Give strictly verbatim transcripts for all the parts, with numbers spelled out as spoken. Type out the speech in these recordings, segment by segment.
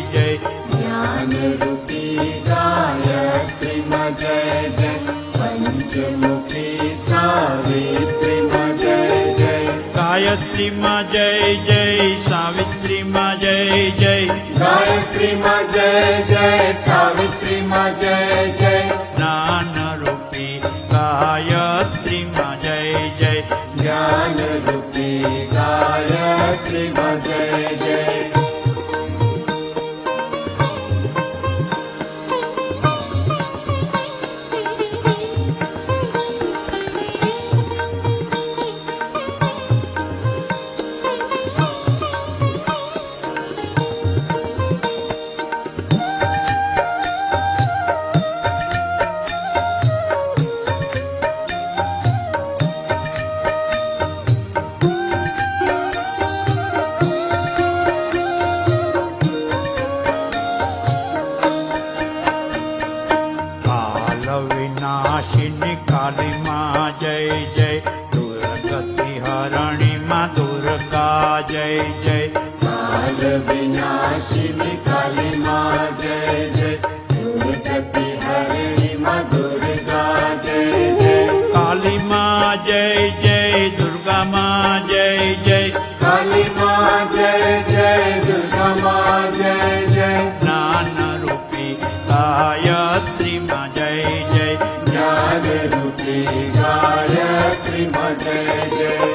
जय। ज्ञान रूपी गायत्री माँ जय जय। पंचमुखी सावित्री माँ जय जय। गायत्री माँ जय जय, सावित्री माँ जय जय। गायत्री माँ जय जय, सावित्री माँ जय जय। ज्ञान रूपी गायत्री माँ जय जय। ज्ञान रूपी गायत्री माँ जय जय। विनाशिनी काली माँ जय जय। दुर्गति हरणी माँ दुर्गा जय जय। काल विनाशिनी काली माँ जय जय। दुर्गति हरणी माँ दुर्गा जय जय। काली माँ जय जय, दुर्गा माँ जय जय। काली माँ जय जय, दुर्गा माँ जय जय। ज्ञान रूपी गायत्री माँ जय जय। ज्ञान रूपी गायत्री माँ जय जय।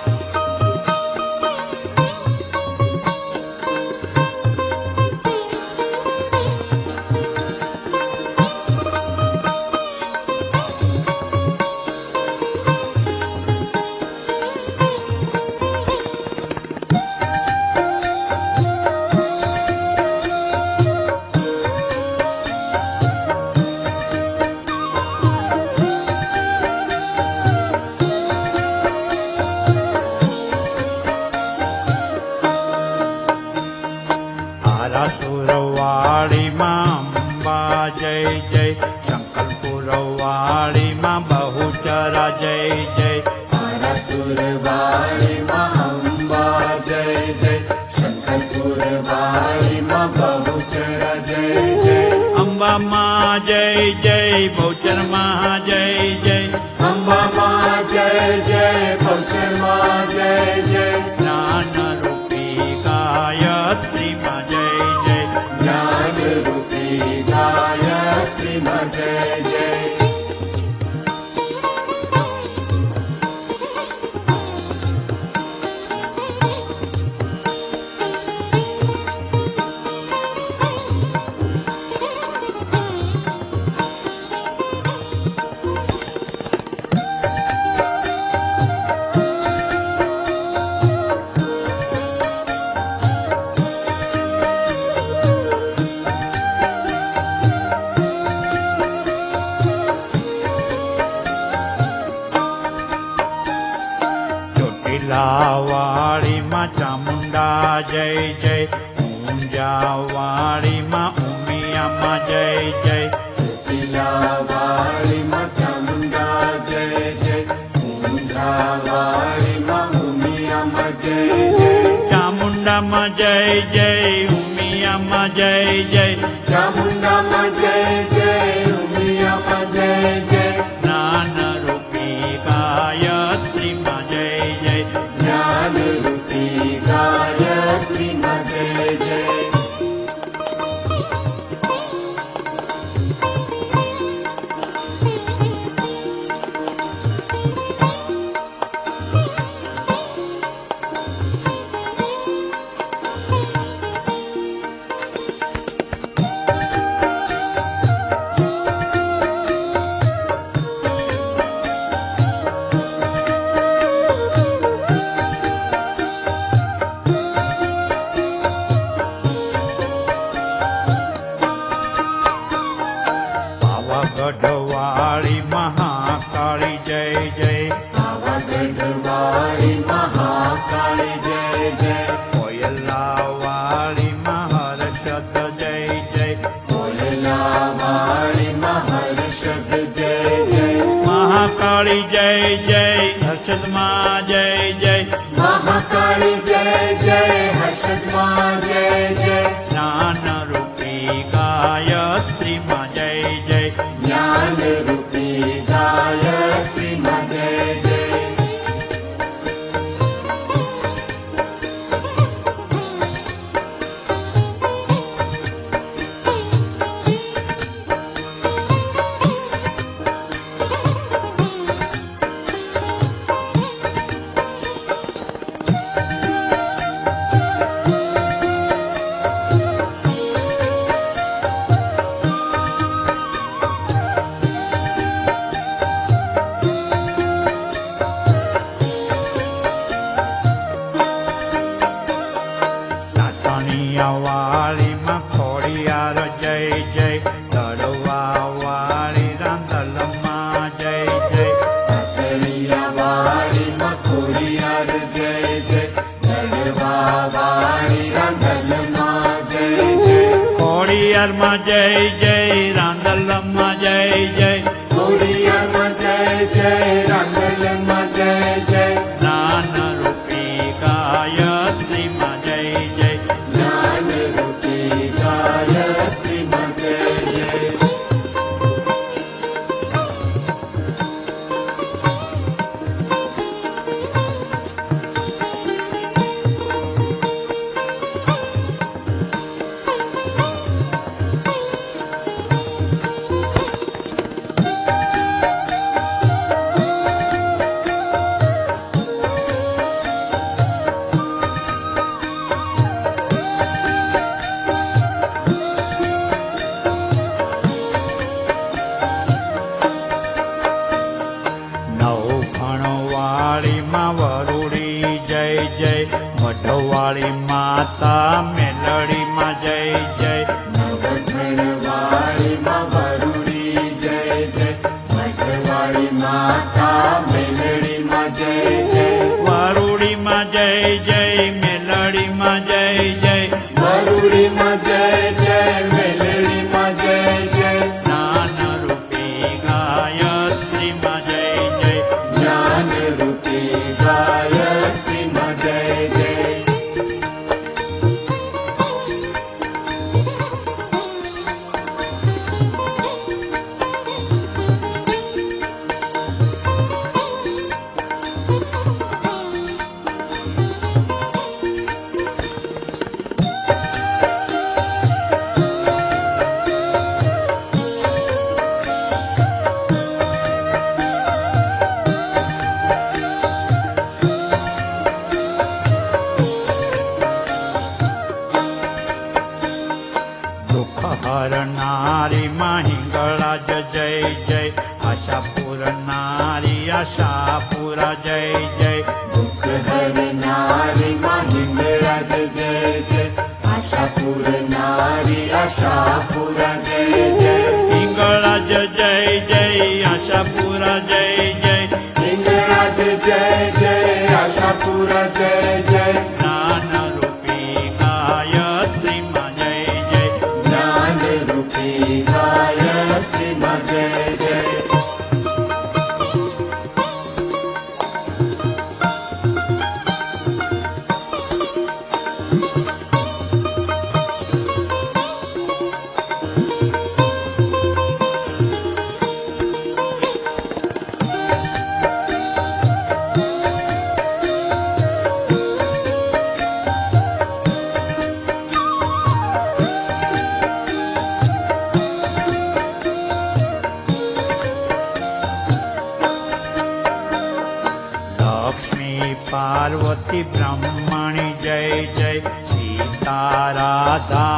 सुरवाड़ी माँ अम्बा जय जय। शंकरपुरवाड़ी माँ बहुचरा जय जय। सुरवाड़ी माँ अम्बा जय जय। शंकरपुरवाड़ी माँ बहुचरा जय जय। अम्बा माँ जय जय, बहुचर माँ जय जय। अम्बा माँ जय जय, बहुचर माँ जय जय। ज्ञान रूपी गायत्री माँ जय जय। ज्ञान रूपी गायत्री माँ जय जय। वाड़ी माँ चामुंडा जय जय। ऊंजावाड़ी माँ उमिया माँ जय जय। वाड़ी माँ चामुंडा जय जय। ऊंजावाड़ी माँ उमिया माँ जय जय। चामुंडा माँ जय जय, उमिया माँ जय जय। चामुंडा माँ जय जय, उमिया माँ जय जय। ज्ञान रूपी गायत्री माँ जय जय। ज्ञान रूपी गायत्री माँ जय जय। गढ़वाड़ी महाकाली जय जय। गढ़वाड़ी महाकाली जय जय। कोयलावाड़ी महर्षद जय जय। कोयलावाड़ी महर्षद जय जय। महाकाली जय जय, हर्षद माँ जय जय। महाकाली जय जय, हर्षद माँ जय जय। ज्ञान માં ખોડિયાર જય જય તળવા વાળી રાંદલમાં જય જય પાતળિયા વાળીમાં ખોડિયાર જય જય લડવા વાળી રાંદલમાં જય જય ખોડિયારમાં જય જય રાંદલમાં જય જય ખોડિયારમાં જય જય રાંદલમાં જય જય જ્ઞાન રૂપી ગાયત્રીમાં જય જય જ્ઞાન રૂપી ગાયત્રીમાં જય જય નવભણવાળીમાં વરુડી જય જય મઢવાળી માતા મેલડીમાં જય જય નવઘણવાળીમાં વરુડી જય જય મઢવાળી માતા મેલડીમાં જય જય વરુડીમાં જય જય મેલડીમાં જય જય વરુડીમાં જય જય મેલડીમાં જય જય જ્ઞાન રૂપી ગાયત્રીમાં જય જય જ્ઞાન રૂપી ગાયત્રીમાં જય જય દુઃખ હરનારીમાં હિંગળા જ જય જય આશા પૂરનારી આશાપુરા જય જય દુઃખ હરનારીમાં હિંગળાજ જય જય આશાપુર નારી આશાપુરા જય જય હિંગળા જ જય જય આશાપુરા જય જય હિંગળાજ જય જય આશાપુરા જય જય જ્ઞાન રૂપી ગાયત્રીમાં જય જય જ્ઞાન રૂપી ગાયત્રીમાં જય જય લક્ષ્મી પાર્વતી બ્રહ્મણી જય જય સીતા રાધા